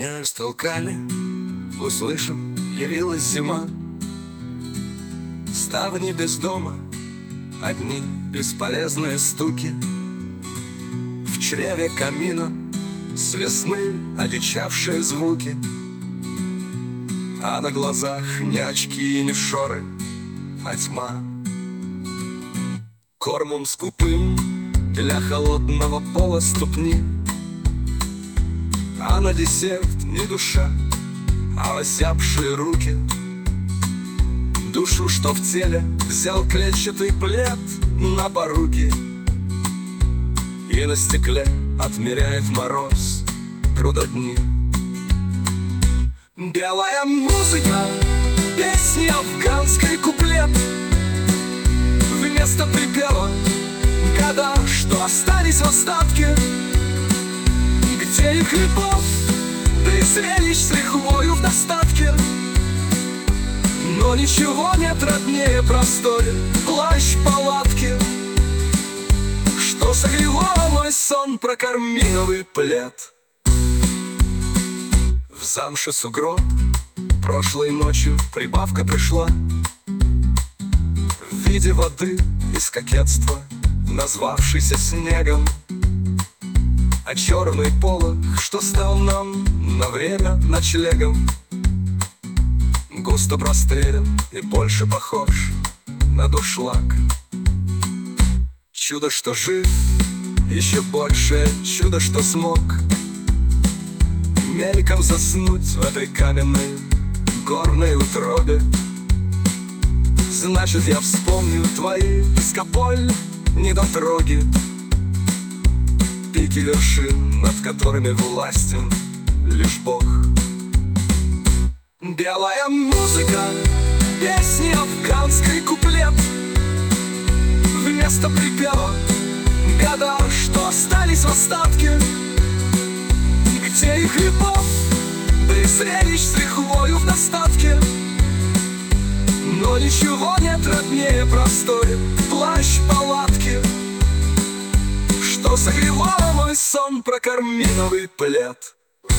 Меня растолкали, услышим, явилась зима. Ставни без дома, одни бесполезные стуки. В чреве камина с весны одичавшие звуки, а на глазах не очки и не шоры, а тьма. Кормом скупым для холодного пола ступни, а на десерт не душа, а осяпшие руки. Душу, что в теле, взял клетчатый плед на поруки, и на стекле отмеряет мороз трудодни. Белая музыка, песни афганской куплет, вместо припева года, что остались в остатке. Где их любовь, да и зрелищ с лихвою в достатке. Но ничего нет роднее простой плащ-палатки, что согревал мой сон прокарминовый плед. В замше сугроб прошлой ночью прибавка пришла в виде воды из кокетства, назвавшейся снегом. А черный полог, что стал нам на время ночлегом, густо прострелен и больше похож на дуршлаг. Чудо, что жив, еще большее чудо, что смог мельком заснуть в этой каменной горной утробе. Значит, я вспомню твои скополь недотроги, пики вершин, над которыми властен лишь Бог. Белая музыка, песни афганской куплет, вместо припева года, что остались в остатке. Где их любовь, да и зрелищ с лихвою в достатке. Но ничего нет роднее простой плащ-палатки, что согревало мой сон прокарминовый плед.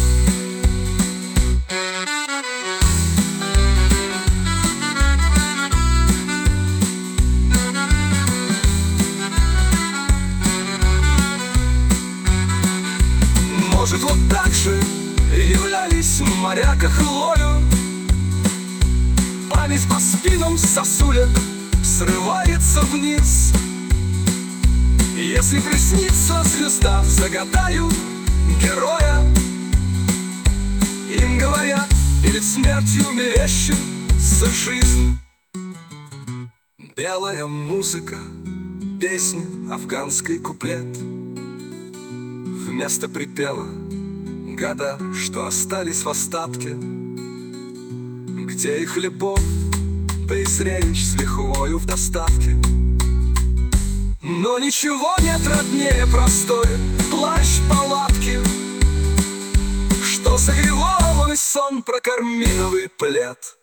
Может, вот так же являлись моряка хлою. Память по спинам сосулек срывается вниз. Если приснится звезда, загадаю героя. Им говорят, перед смертью мерещит жизнь. Белая музыка, песни афганской куплет, вместо припева года, что остались в остатке. Где их любовь, да и зрелищ с лихвою в достатке. Но ничего нет роднее простой плащ-палатки, что согревал мой сон прокарминовый плед.